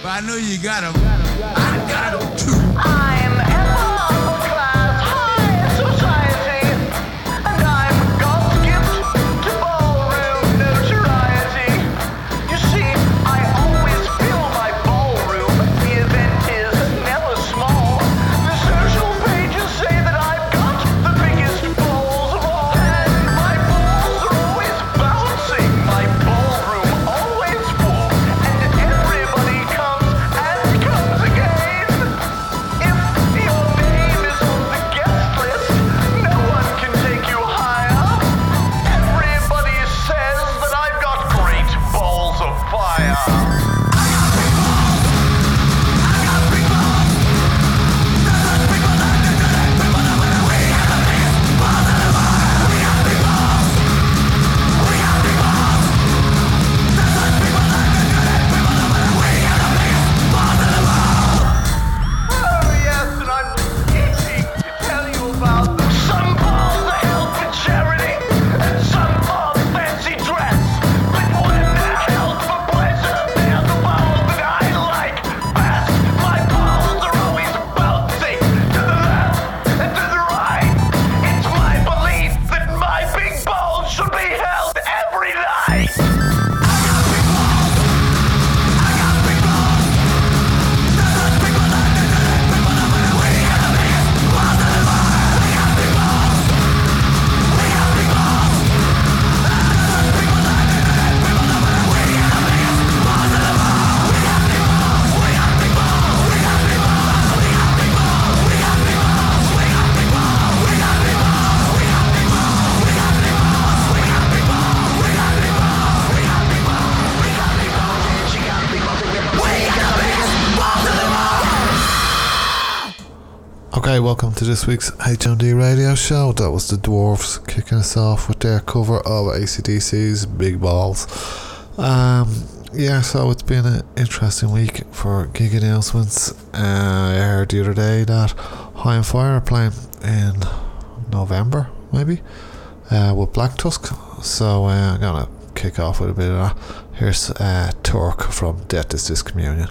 I know you got 'em. I got 'em too. I'm upper class, high society, and I'm God's gift to ballroom notoriety. You see, I always fill my ballroom. The event is never small. The social pages say that I've got the biggest balls of all, and my balls are always bouncing. My ballroom always full, and everybody comes and comes again. If your name is on the guest list, no one can take you higher. Everybody says that I've got great balls of fire. Oh yes, and I'm itching to tell you about them. Some balls are held for charity, and some balls fancy dress. But when they're held for pleasure, they're the balls that I like best. My balls are always bouncing to the left and to the right. It's my belief that my big balls should be held every night. Okay, welcome to this week's HMD radio show. That was the Dwarves kicking us off with their cover of AC/DC's Big Balls. Yeah, so it's been an interesting week for gig announcements. I heard the other day that High on Fire are playing in November, maybe, with Black Tusk. So I'm gonna kick off with a bit of that. Here's Turk from Death is Discommunion.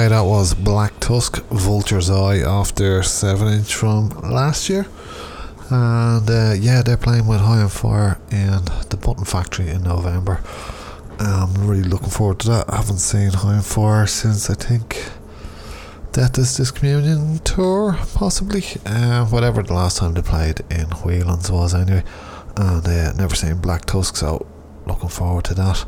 Okay, that was Black Tusk, Vulture's Eye, off their 7-inch from last year. And yeah, they're playing with High on Fire in the Button Factory in November. I'm really looking forward to that. I haven't seen High on Fire since, I think, Death is Discommunion tour, possibly. Whatever the last time they played in Whelan's was, anyway. And never seen Black Tusk, so looking forward to that.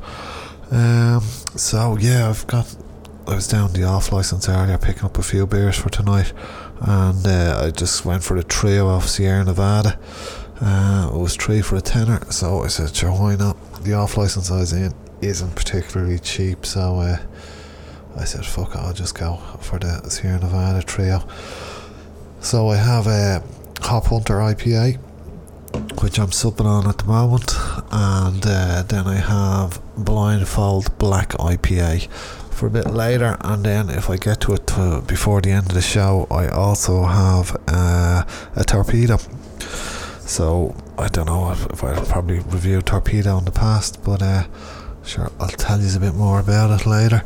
So yeah, I was down the off license earlier picking up a few beers for tonight, and I just went for the trio of Sierra Nevada. It was 3 for a tenner, so I said sure, why not. The off license I was in isn't particularly cheap, so I said fuck it, I'll just go for the Sierra Nevada trio. So I have a Hop Hunter IPA, which I'm supping on at the moment, and then I have Blindfold Black IPA for a bit later, and then if I get to it before the end of the show, I also have a Torpedo. So I don't know if I've probably reviewed Torpedo in the past, but sure, I'll tell you a bit more about it later.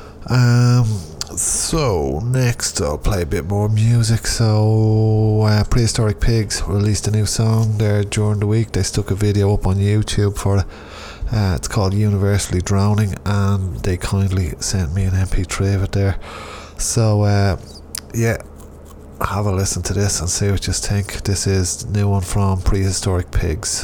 So next I'll play a bit more music. So Prehistoric Pigs released a new song there during the week. They stuck a video up on YouTube for it. It's called Universally Drowning, and they kindly sent me an MP3 of it there. So yeah, have a listen to this and see what you think. This is the new one from Prehistoric Pigs.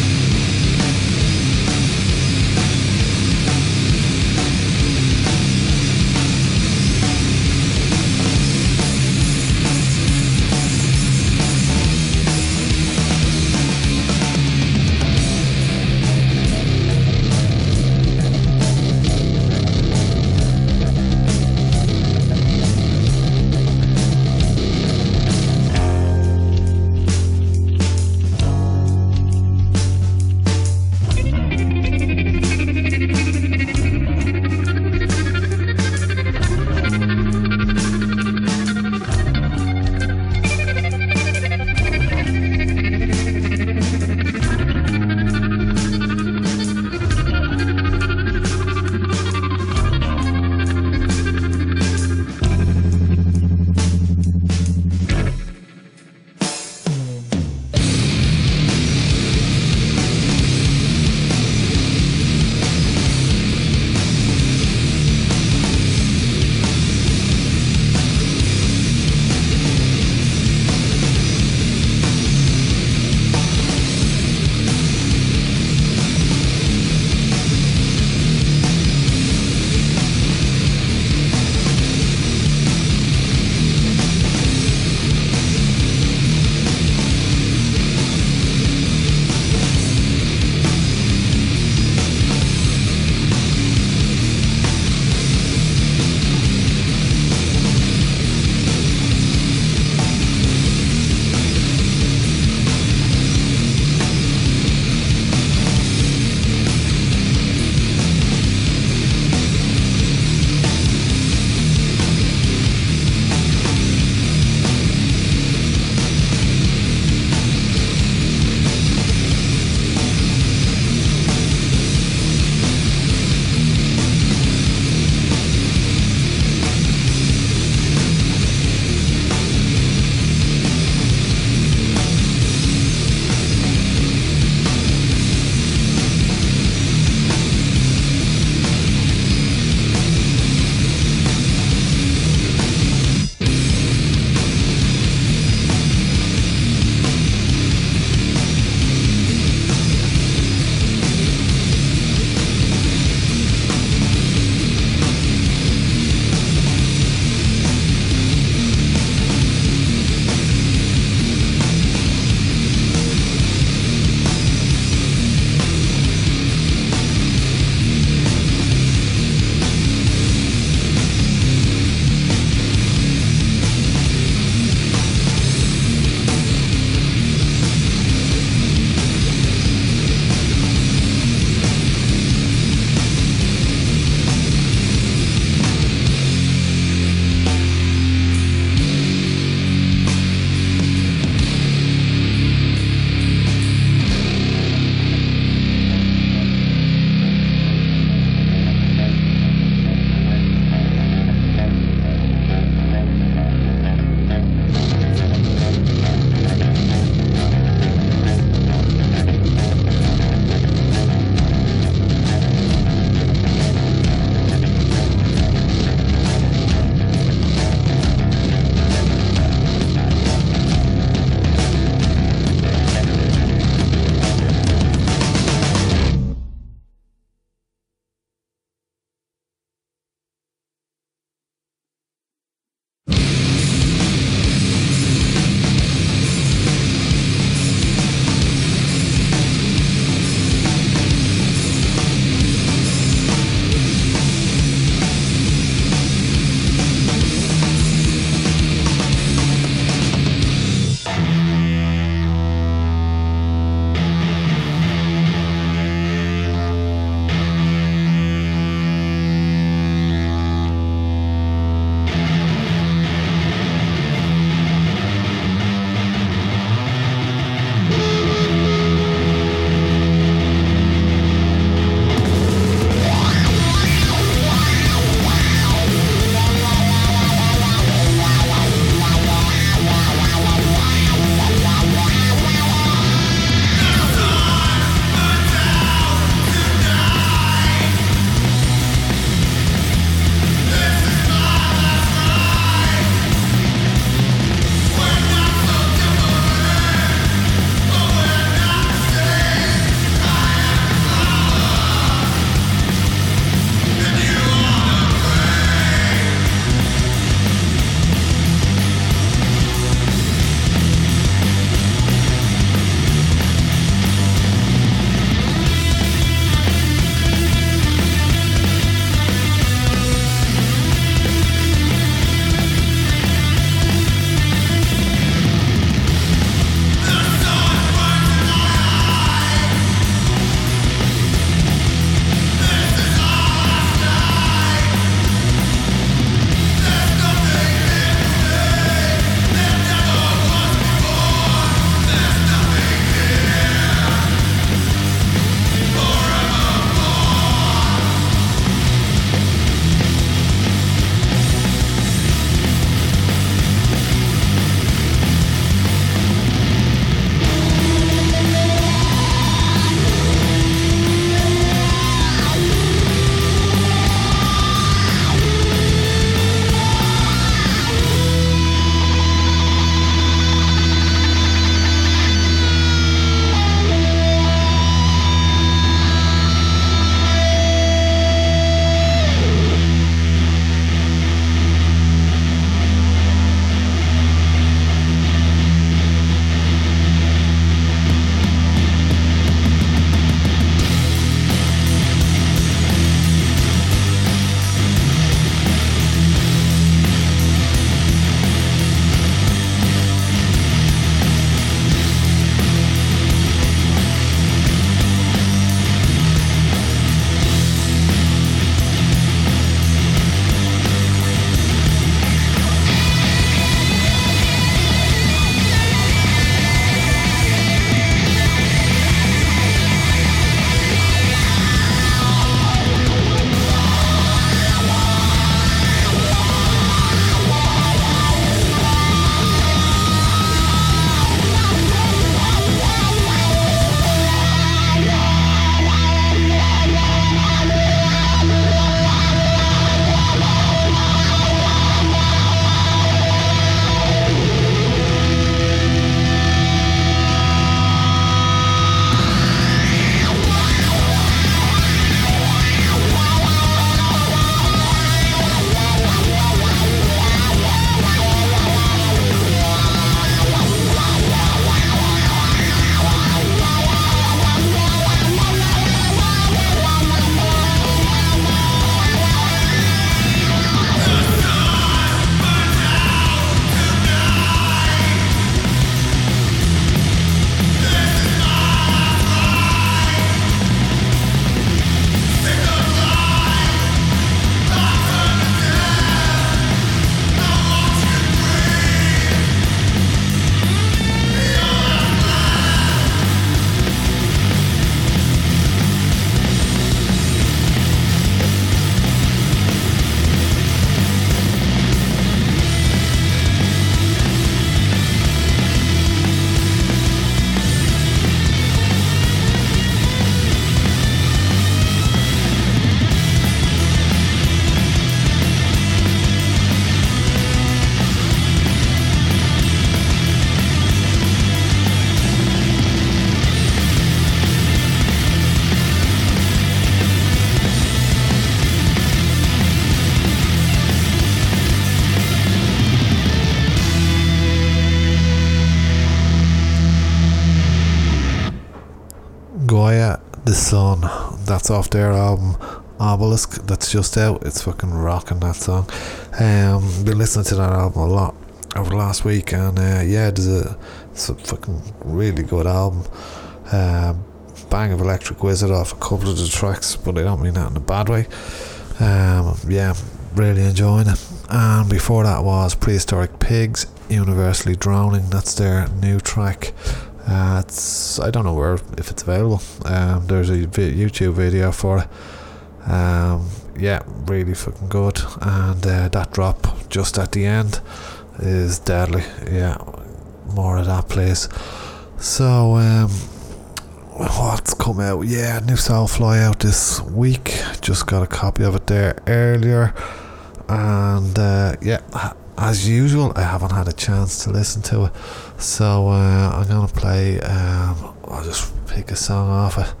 Goya the Sun. That's off their album Obelisk. That's just out. It's fucking rocking, that song. Been listening to that album a lot over the last week, and yeah, it's a fucking really good album. Bang of Electric Wizard off a couple of the tracks, but I don't mean that in a bad way. Yeah, really enjoying it. And before that was Prehistoric Pigs, Universally Drowning. That's their new track. I don't know if it's available. There's a YouTube video for it. Yeah, really fucking good. And that drop just at the end is deadly. Yeah, more of that, please. So what's come out? Yeah, new Soulfly out this week. Just got a copy of it there earlier. And yeah, as usual, I haven't had a chance to listen to it, so I'm gonna play. I'll just pick a song off it.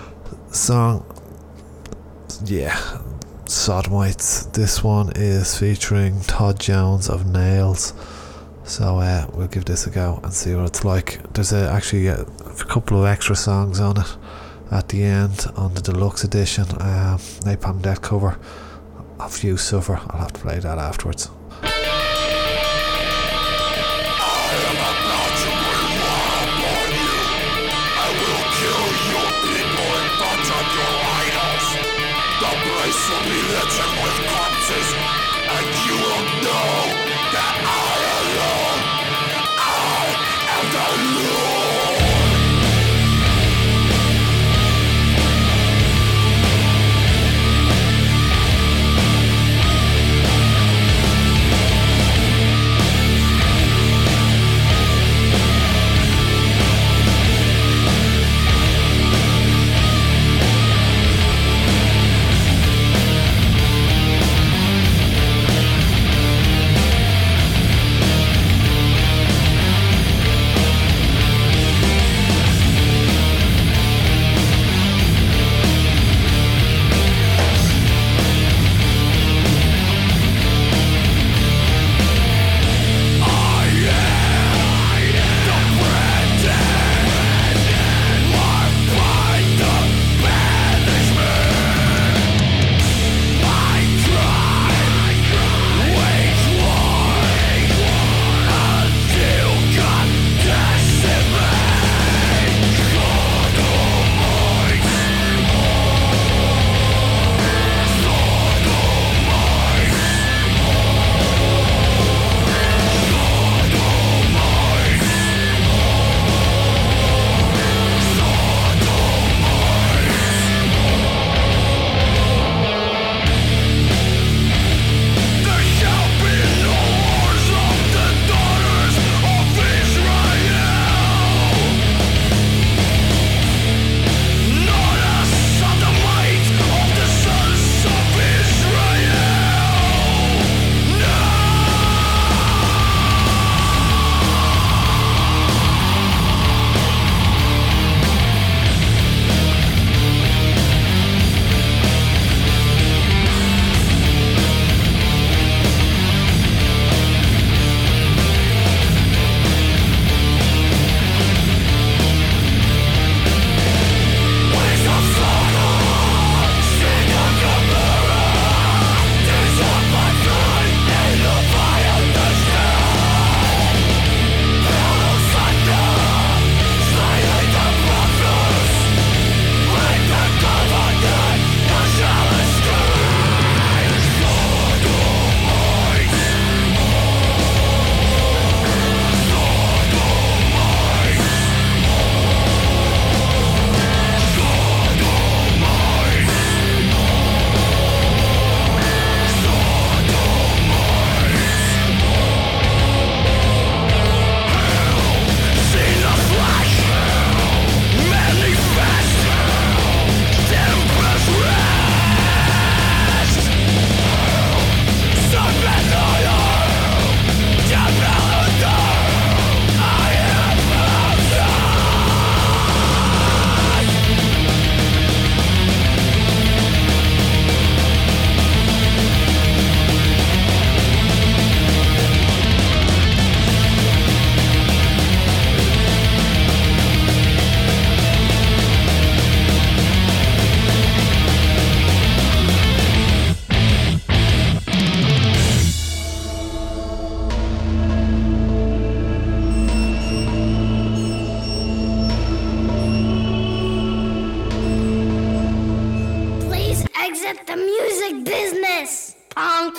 Yeah, Sodomites. This one is featuring Todd Jones of Nails. So we'll give this a go and see what it's like. There's actually a couple of extra songs on it at the end on the deluxe edition. Napalm Death cover of You Suffer. I'll have to play that afterwards. at the music business, punk.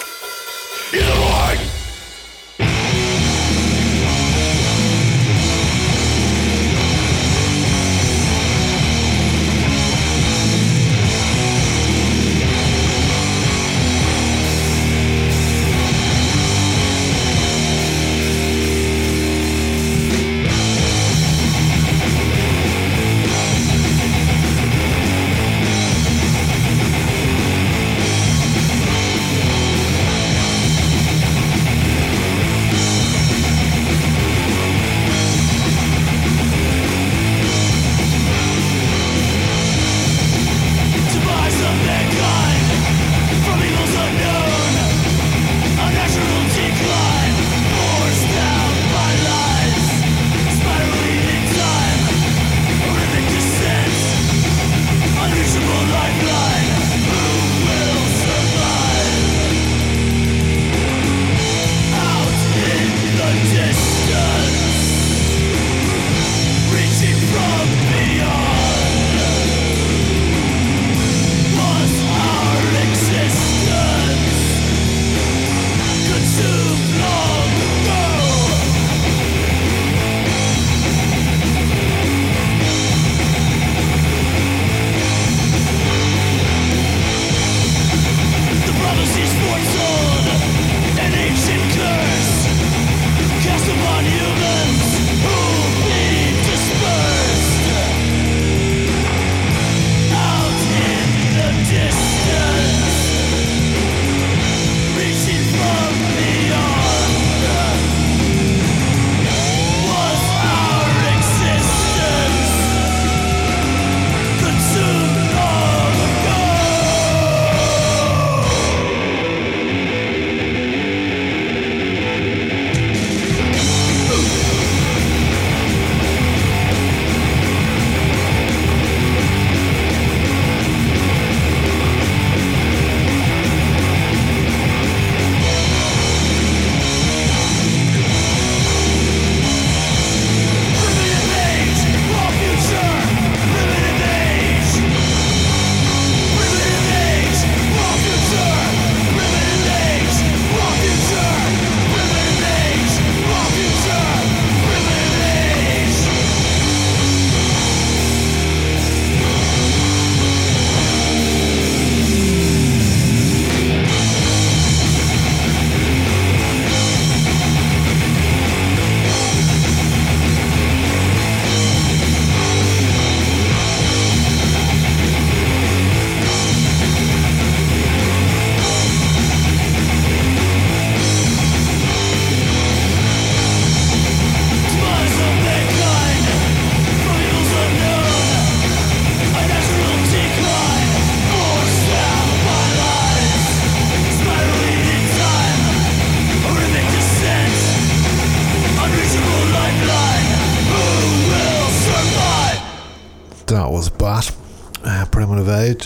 That was Bat, Primitive Age.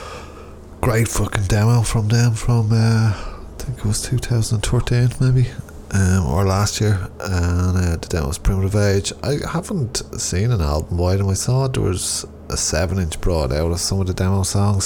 Great fucking demo from them from I think it was 2013 maybe, or last year, and the demo was Primitive Age. I haven't seen an album by them. I saw there was a 7-inch brought out of some of the demo songs.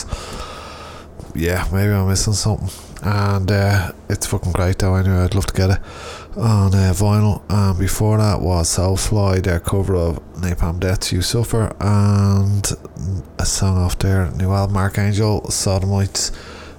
Yeah, maybe I'm missing something, and it's fucking great though. Anyway, I'd love to get it on vinyl. And before that was Soulfly, their cover of Napalm Death's You Suffer, and a song off their new album Archangel, Sodomites.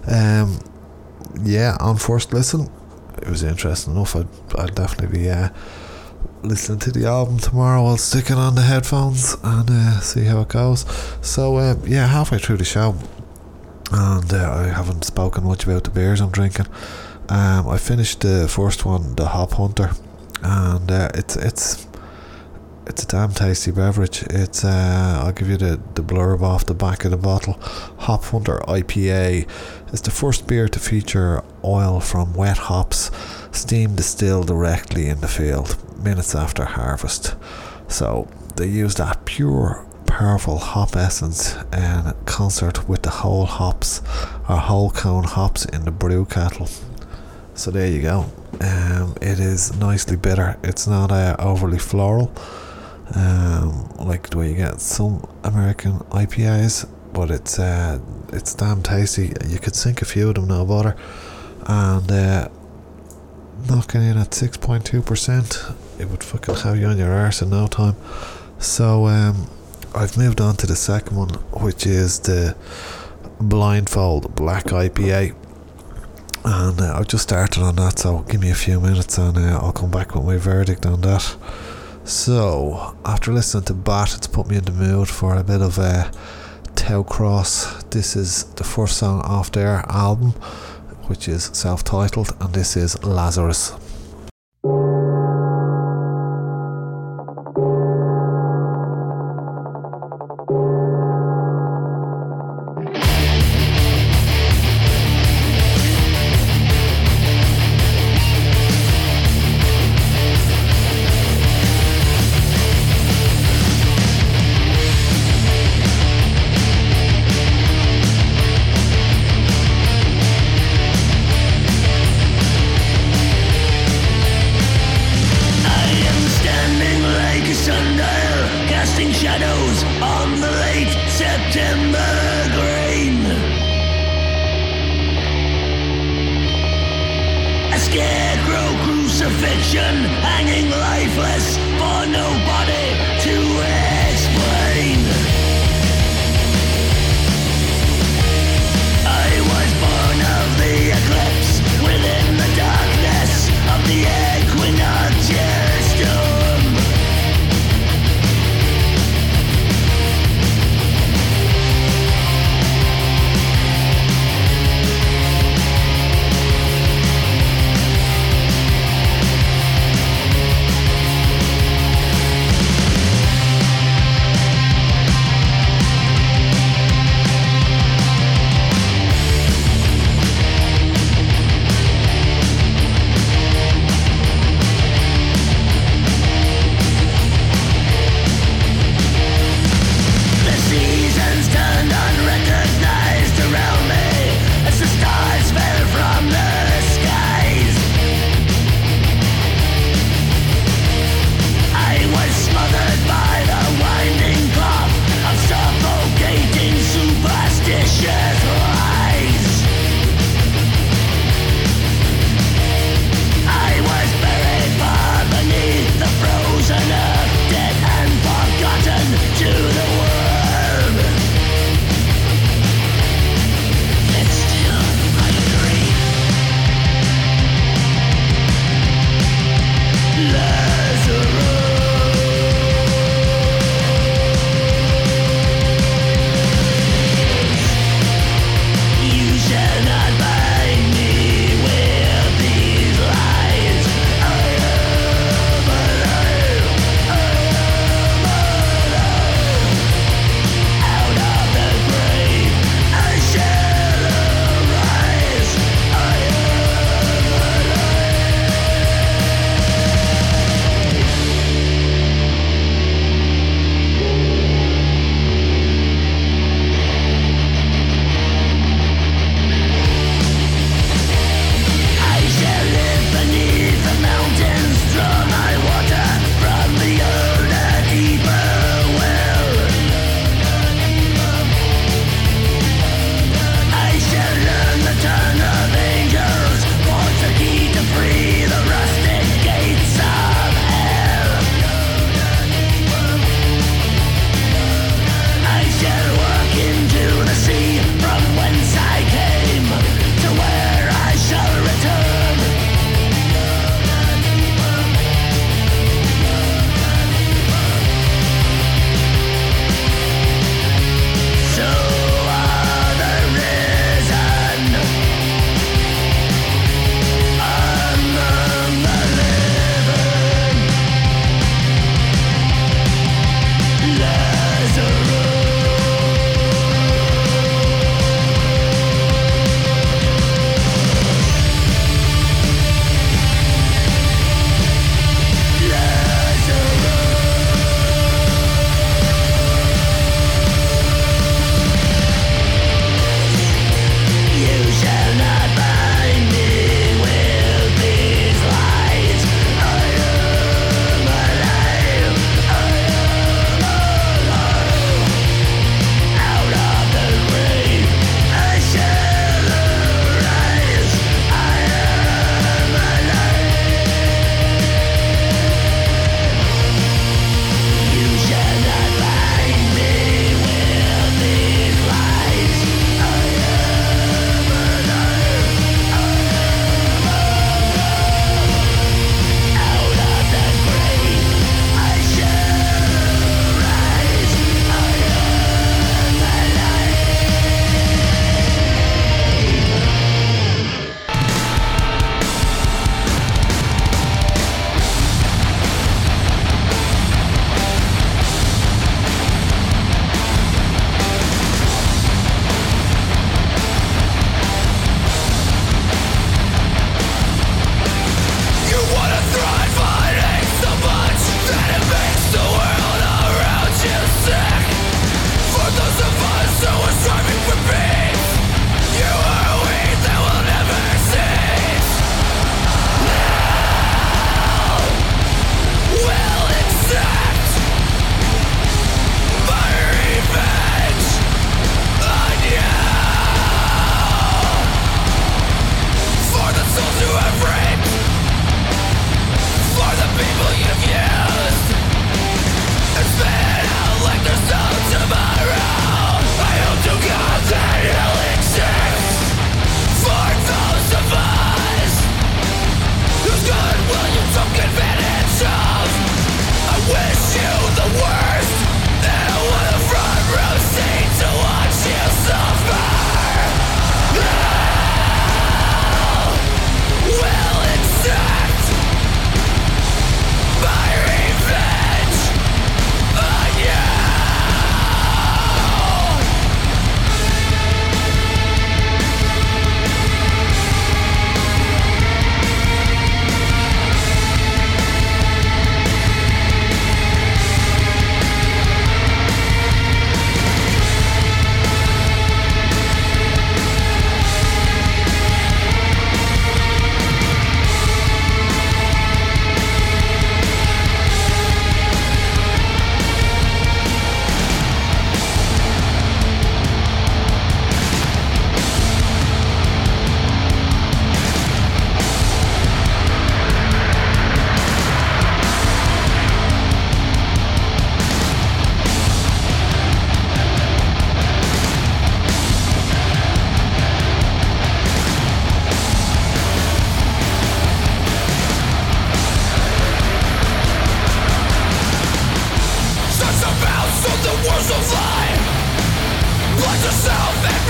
Yeah, on first listen it was interesting enough. I'll definitely be listening to the album tomorrow. I'll stick it on the headphones and see how it goes. So yeah, halfway through the show, and I haven't spoken much about the beers I'm drinking. I finished the first one, the Hop Hunter, and it's a damn tasty beverage. It's I'll give you the blurb off the back of the bottle. Hop Hunter IPA is the first beer to feature oil from wet hops, steam distilled directly in the field, minutes after harvest. So they use that pure, powerful hop essence in concert with the whole hops, or whole cone hops in the brew kettle. So there you go. It is nicely bitter. It's not overly floral, like the way you get some American IPAs, but it's damn tasty. You could sink a few of them, no bother. And knocking in at 6.2%, it would fucking have you on your arse in no time. So I've moved on to the second one, which is the Blindfold Black IPA, and I've just started on that, so give me a few minutes and I'll come back with my verdict on that. So after listening to Bat, it's put me in the mood for a bit of Tau Cross. This is the first song off their album, which is self-titled, and this is Lazarus.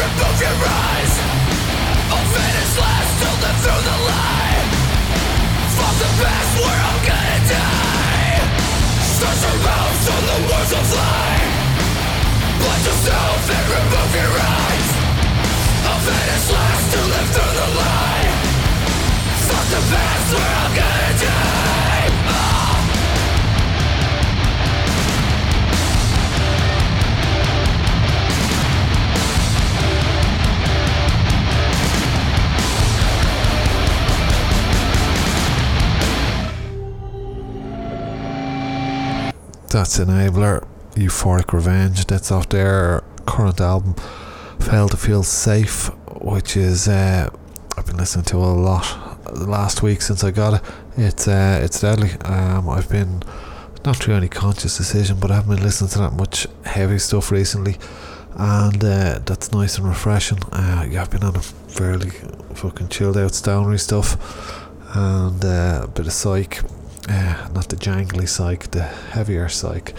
That's Enabler, Euphoric Revenge. That's off their current album, Fail to Feel Safe, which is I've been listening to a lot the last week since I got it. It's deadly. I've been not through any conscious decision, but I haven't been listening to that much heavy stuff recently, and that's nice and refreshing. Yeah, I've been on a fairly fucking chilled out stonery stuff, and a bit of psych. Not the jangly psych, the heavier psych.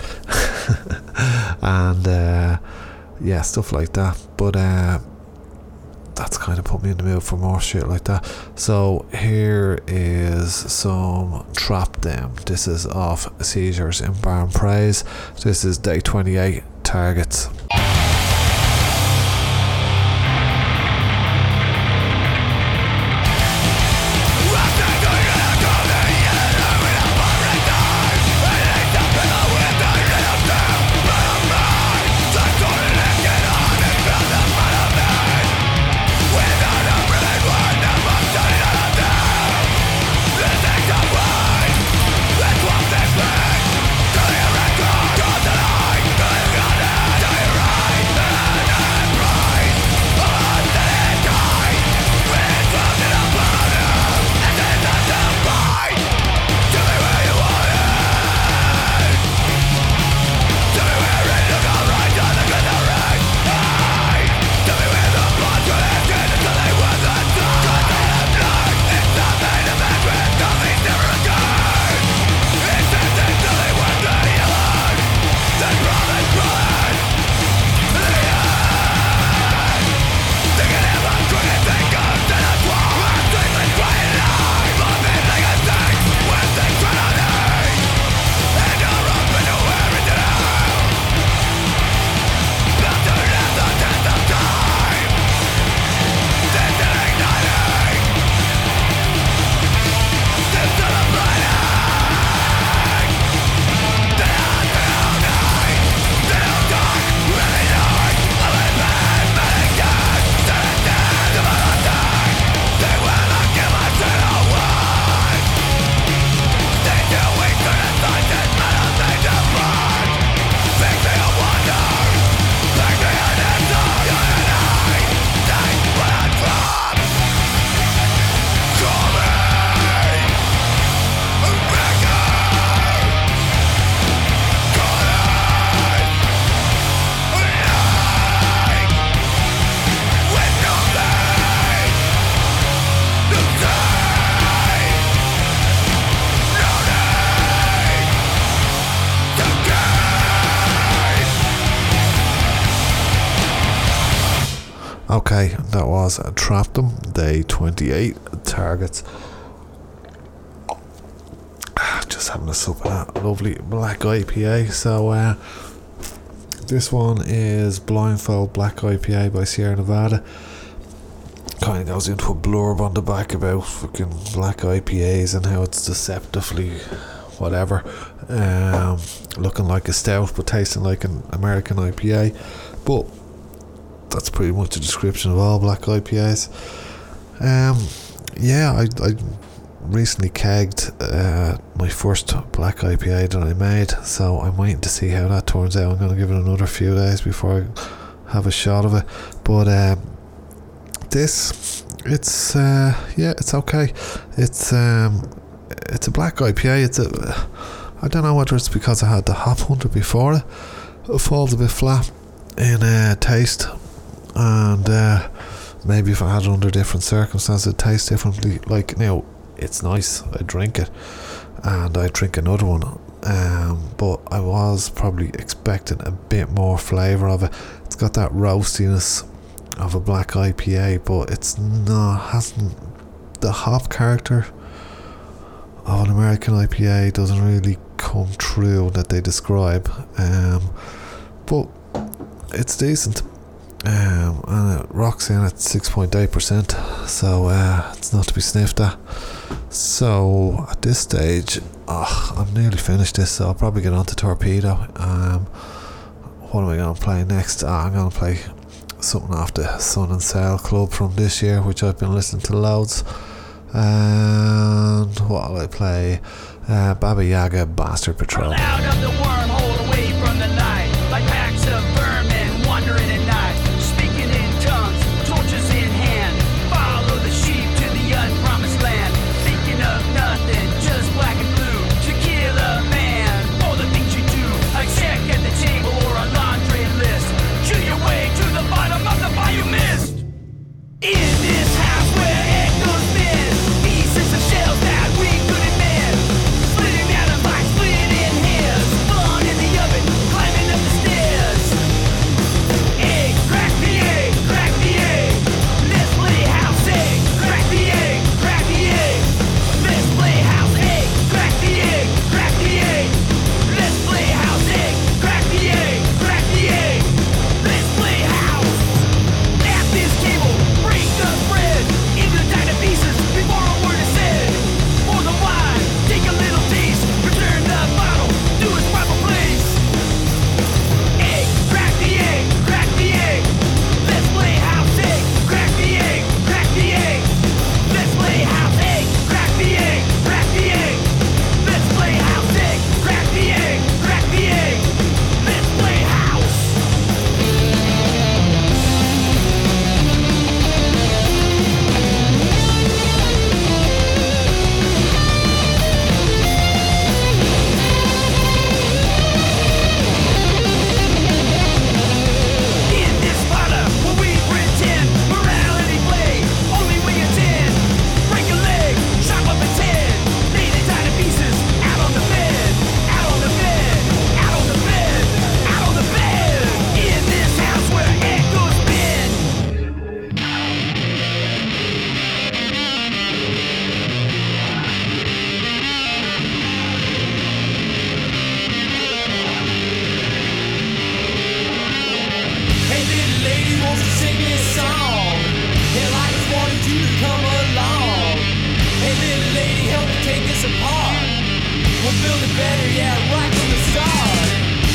And yeah, stuff like that. But that's kind of put me in the mood for more shit like that. So here is some Trap Them. This is off Seizures in Barn Praise. This is Day 28, Targets. Okay, that was Trap Them, Day 28, Targets. Just having a sip of that lovely black IPA. So this one is Blindfold Black IPA by Sierra Nevada. Kind of goes into a blurb on the back about fucking black IPAs and how it's deceptively whatever, looking like a stout but tasting like an American IPA. But that's pretty much a description of all black IPAs. Yeah, I recently kegged my first black IPA that I made, so I'm waiting to see how that turns out. I'm going to give it another few days before I have a shot of it. But this, it's it's okay. It's a black IPA. I don't know whether it's because I had the Hop Hunter before it. It falls a bit flat in taste, and maybe if I had it under different circumstances it tastes differently. Like now, it's nice, I drink it and I drink another one, but I was probably expecting a bit more flavour of it. It's got that roastiness of a black IPA, but it's not, hasn't, the hop character of an American IPA doesn't really come true that they describe, but it's decent, and it rocks in at 6.8%, so it's not to be sniffed at. So at this stage, I'm nearly finished this, so I'll probably get on to Torpedo. What am I going to play next? I'm going to play something off the Sun and Sail Club from this year, which I've been listening to loads. And what will I play? Baba Yaga, Bastard Patrol. Out of the wormhole, away from the light, like packs of vermin wandering at night, speaking in tongues, torches in hand. Follow the sheep to the unpromised land, thinking of nothing, just black and blue. To kill a man, all the things you do, a check at the table or a laundry list. Chew your way to the bottom of the bar you missed. In this house where echoes bend, pieces of shells that we couldn't mend, splitting atoms like splitting hairs, blown in the oven, climbing up the stairs. Egg, crack the egg, crack the egg. Let's play house egg, crack the egg, crack the egg. Let's play house egg, crack the egg, crack the egg. Let's play house egg, crack the egg, crack the egg. Let's play house. At this table, break the bread into tiny pieces before a word is said. Pour the wine, take a little taste, return the bottle to its proper place. Egg, crack the egg, crack the egg. Let's play house egg, crack the egg, crack the egg. Let's play house egg, crack the egg, crack the egg. Let's play house egg, crack the egg, crack the egg. Let's play house. In this parlor where we pretend morality play, only we attend. Break a leg, chop up its head, lay the tiny pieces out on the bed, out on the bed, out on the bed, out on the bed. In this house where echoes bend. Hey little lady, won't you sing me a song? Hell, I just wanted you to come along. Hey little lady, help me take this apart. We'll build it better, yeah, right from the start.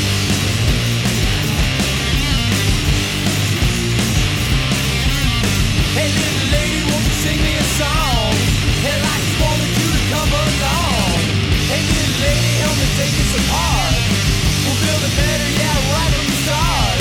Hey little lady, won't you sing me a song? Hell, I just wanted you to come along. Hey little lady, help me take this apart. We'll build it better, yeah, right from the start.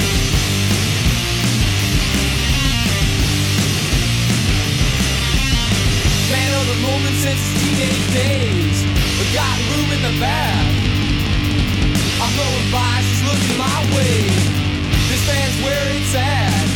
Man of the moment since his teenage days, but got room in the back. I'm going by, she's looking my way. This man's where it's at.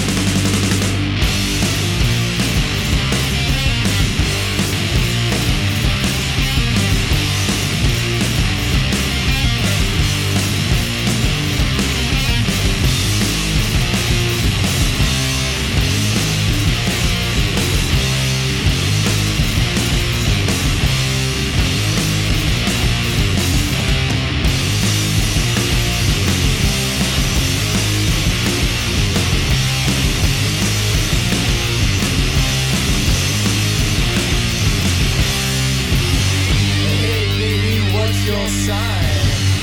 Your sign.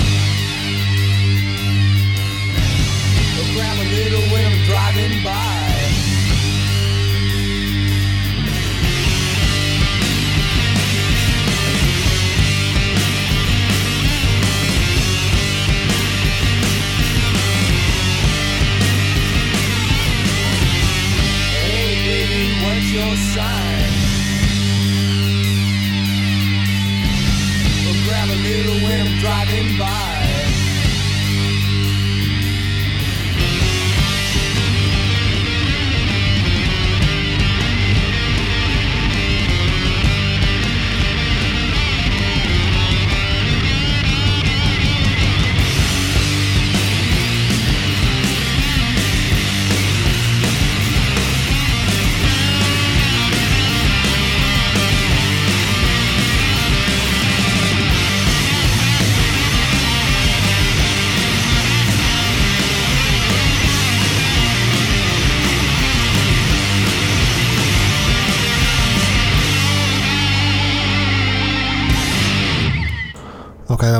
I'll grab a little when I'm driving by. Hey baby, what's your sign? Grab a little when I'm driving by.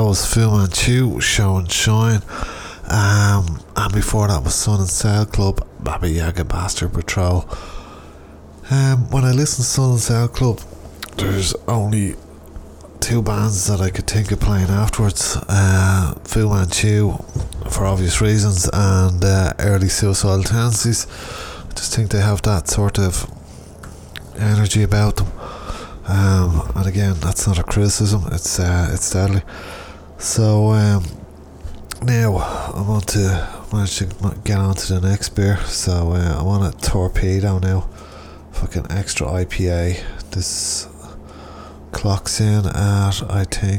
was Fu Manchu, Show and Shine. And before that was Sun and Sail Club, Baba Yaga Bastard Patrol. When I listen to Sun and Sail Club, there's only two bands that I could think of playing afterwards. Fu Manchu, for obvious reasons, and early Suicidal Tendencies. I just think they have that sort of energy about them. And again, that's not a criticism, it's deadly. So now I want to manage to get on to the next beer. So I'm on a Torpedo now, fucking extra IPA. This clocks in at, I think,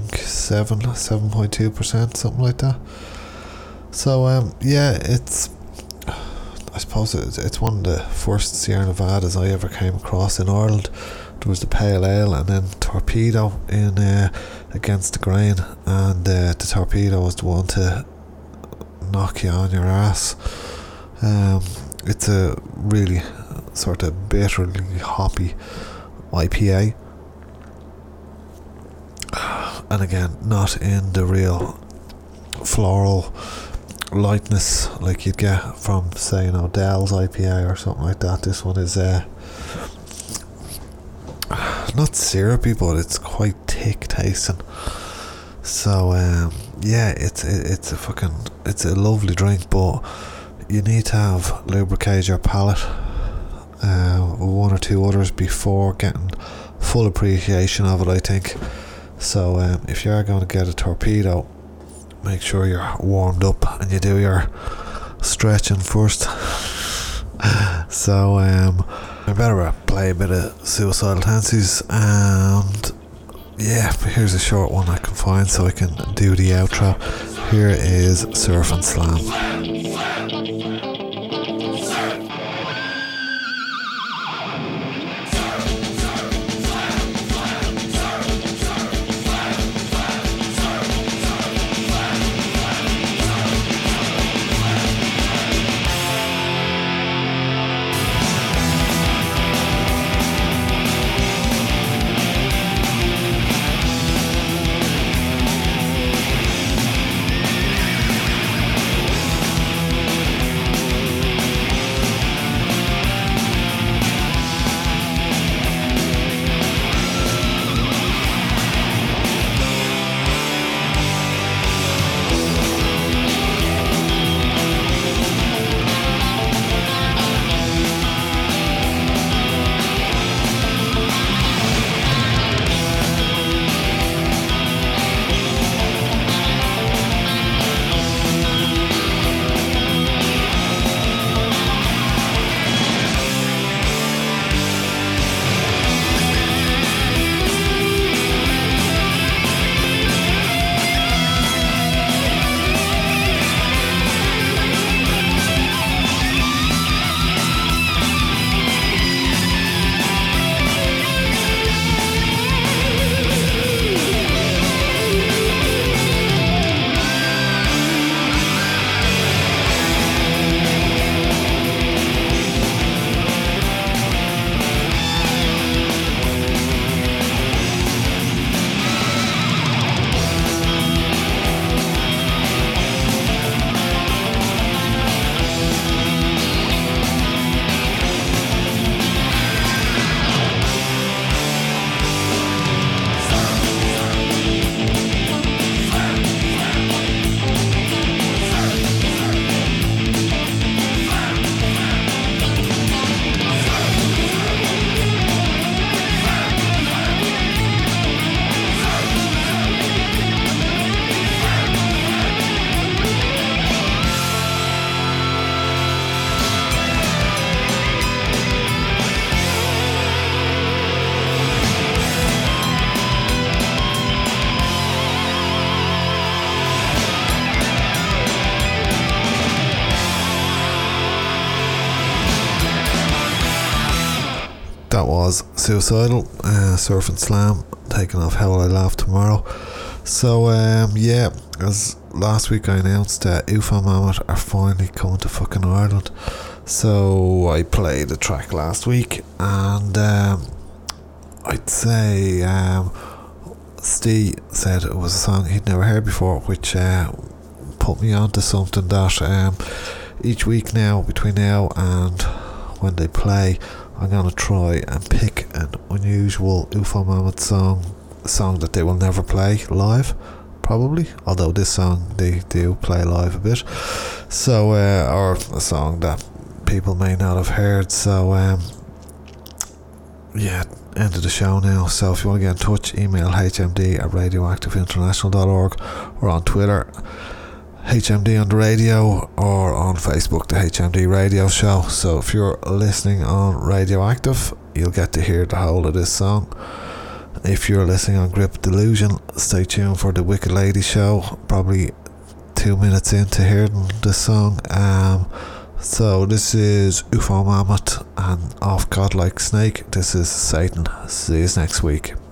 7.2%, something like that. So yeah, it's, I suppose it's one of the first Sierra Nevadas I ever came across in Ireland. There was the Pale Ale and then Torpedo in Against the Grain, and the Torpedo was the one to knock you on your ass. It's a really sort of bitterly hoppy IPA, and again, not in the real floral lightness like you'd get from, say, Dell's IPA or something like that. This one is not syrupy, but it's quite thick tasting. So yeah, it's a lovely drink, but you need to have lubricated your palate one or two others before getting full appreciation of it, I think. So if you are going to get a Torpedo, make sure you're warmed up and you do your stretching first. So I better play a bit of Suicidal Tendencies, and yeah, here's a short one I can find so I can do the outro. Here is Surf and Slam. That was Suicidal, Surf and Slam, taking off How Will I Laugh Tomorrow. So yeah, as last week I announced that UFO Mammoth are finally coming to fucking Ireland. So I played a track last week, and I'd say Steve said it was a song he'd never heard before, which put me onto something that each week now, between now and when they play, I'm going to try and pick an unusual UFO Mammoth song, a song that they will never play live, probably, although this song they do play live a bit, so or a song that people may not have heard. So yeah, end of the show now. So if you want to get in touch, email hmd@radioactiveinternational.org, or on Twitter HMD on the radio, or on Facebook the HMD Radio Show. So if you're listening on Radioactive, you'll get to hear the whole of this song. If you're listening on Grip Delusion, stay tuned for the Wicked Lady Show, probably 2 minutes into hearing this song. So this is UFO Mammoth and Off Godlike Snake. This is Satan. See you next week.